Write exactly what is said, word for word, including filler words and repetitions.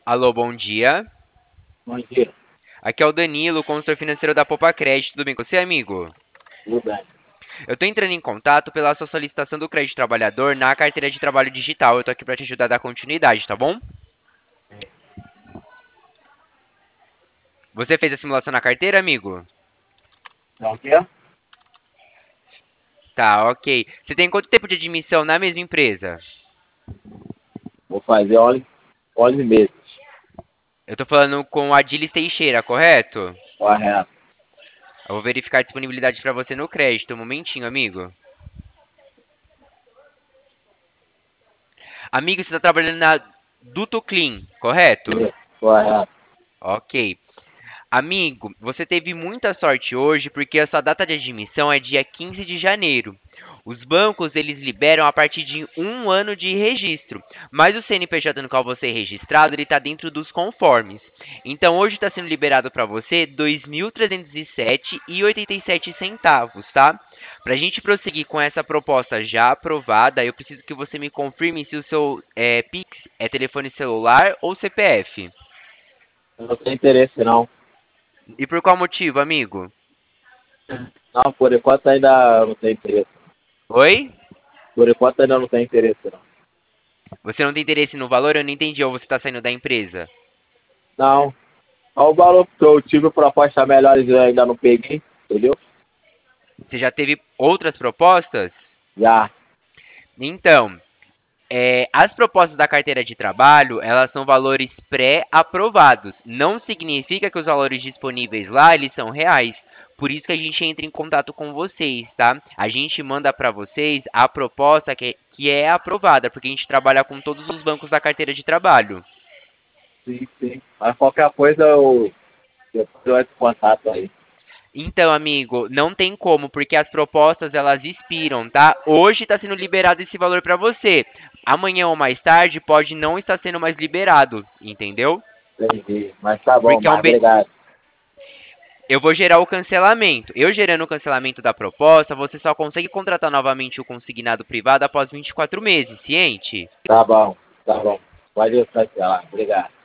Alô, bom dia. Bom dia, Aqui é o Danilo, consultor financeiro da Poupa Crédito. Tudo bem com você, amigo? tudo bem? Eu tô entrando em contato pela sua solicitação do crédito trabalhador na carteira de trabalho digital. Eu tô aqui para te ajudar a dar continuidade, tá bom? Você fez a simulação na carteira, amigo? Então, o quê? Tá, ok. Você tem quanto tempo de admissão na mesma empresa? Vou fazer óleo, óleo meses, Eu tô falando com a Dilis Teixeira, correto? correto. Eu vou verificar a disponibilidade para você no crédito. Um momentinho, amigo. Amigo, você tá trabalhando na Duto Clean, correto? Isso, correto. Ok. Amigo, você teve muita sorte hoje porque a sua data de admissão é dia quinze de janeiro. Os bancos, eles liberam a partir de um ano de registro, mas o C N P J no qual você é registrado, ele está dentro dos conformes. Então, hoje está sendo liberado para você dois mil trezentos e sete reais e oitenta e sete centavos, tá? Para a gente prosseguir com essa proposta já aprovada, eu preciso que você me confirme se o seu é, Pix é telefone celular ou C P F. Eu não tenho interesse, não. E por qual motivo, amigo? Não, por enquanto ainda não tem interesse. Oi? Por enquanto ainda não tem interesse, não. Você não tem interesse no valor? Eu não entendi. Ou você está saindo da empresa? Não, ao valor que eu tive proposta melhores eu ainda não peguei, entendeu? Você já teve outras propostas? Já, Então, é, as propostas da carteira de trabalho, elas são valores pré-aprovados. Não significa que os valores disponíveis lá, eles são reais. Por isso que a gente entra em contato com vocês, tá? A gente manda para vocês a proposta que, que é aprovada, porque a gente trabalha com todos os bancos da carteira de trabalho. sim, sim. Mas qualquer coisa eu, eu dou esse contato aí. Então, amigo, não tem como, porque as propostas elas expiram, tá? Hoje está sendo liberado esse valor para você. Amanhã ou mais tarde pode não estar sendo mais liberado, entendeu? Entendi. Mas tá bom, Porque é um mas be... obrigado. eu vou gerar o cancelamento. Eu gerando o cancelamento da proposta, você só consegue contratar novamente o consignado privado após vinte e quatro meses, ciente? Tá bom, tá bom. Pode cancelar. Obrigado.